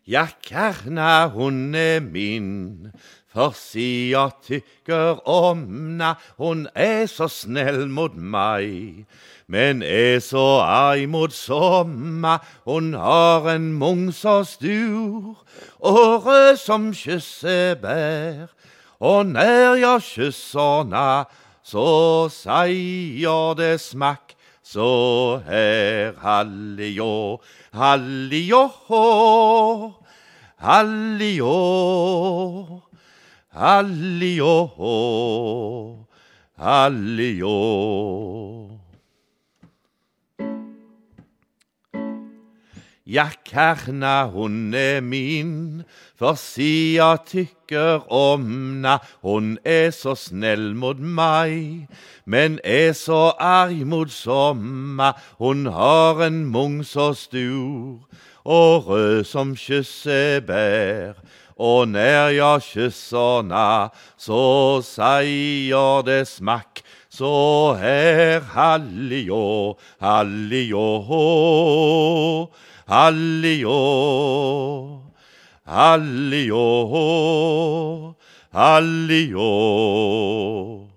Ja, kärna hon är min, för si jag tycker om na. Hon är så snäll mot mig, men är så arg mot somma. Hon har en mung så stor, öre som kyssebär. Och när jag kysser na, så säger det smack. Så här, halliå, halliå, halliå, halliå, halliå. Ja, kärna hon är min, för si jag tycker om na. Hon är så snäll mot mig, men är så arg mot somma. Hon har en mung så stor och röd som kyssebär. Och när jag kysser na, så säger det smack. Så här, halliå, halliå, halliå, halliå, halliå.